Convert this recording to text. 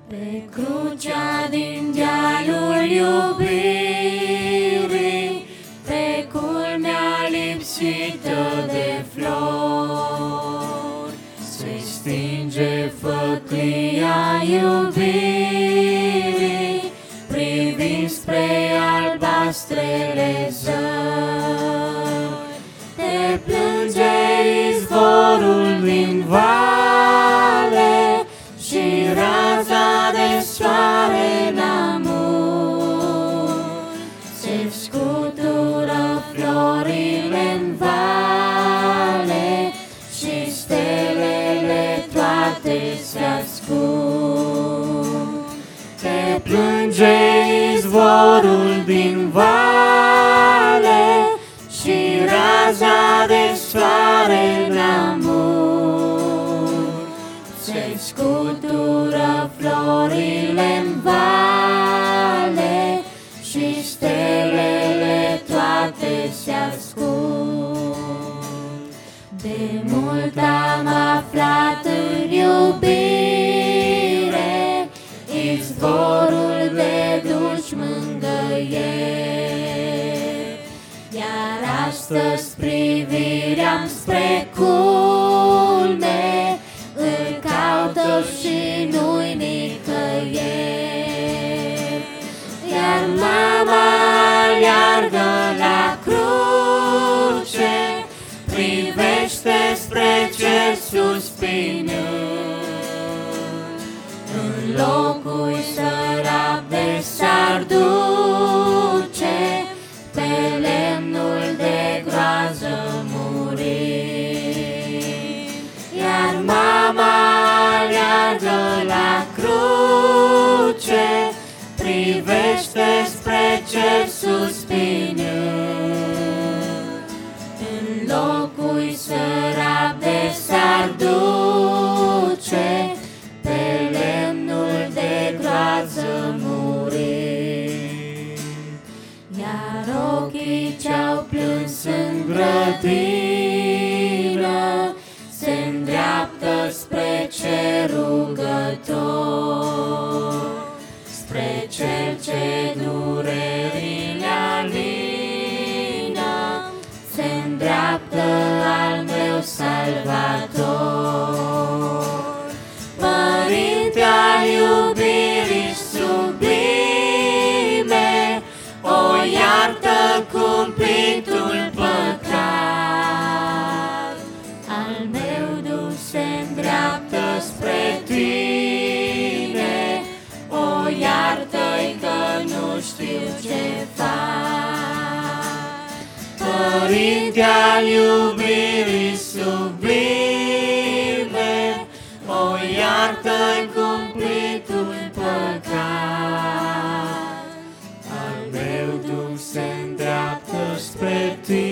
Pe crucea din dealul iubirii, pe culmea lipsită de flori, se stinge făclia iubirii, privind spre albastrele zări. Te plânge izvorul din vale și raza de soare la munte. Se scutură florile-n vale și stelele toate se ascund. Te plânge izvorul din vale și raza de soare la munte. Se scutură florile-n vale și stelele toate se ascund. De mult am aflat în iubire izvorul de dulci mângâieri, iar astăzi privirea-mi spre culme îl caută și nu-i nicăieri. Iar mama aleargă la cruce, privește spre cer suspinând. În locul sărap de s-ar duce, pe lemnul de groază murit. Iar mama aleargă la cruce, privește spre cer suspinând. În locul sărap de s-ar duce, pe lemnul de groază murit. Iar ochii ce-au plâns în grădină se îndreaptă spre cer rugător, spre cel ce durerile alină, se îndreaptă al meu Salvator. Părinte al iubirii sublime, o iartă cumplitul păcat. Al meu Duh se îndreaptă spre tine, o iartă-i că nu știu ce fac. Părinte al iubirii sublime, o iartă-i cumplitul păcat. Al meu Duh se îndreaptă spre tine,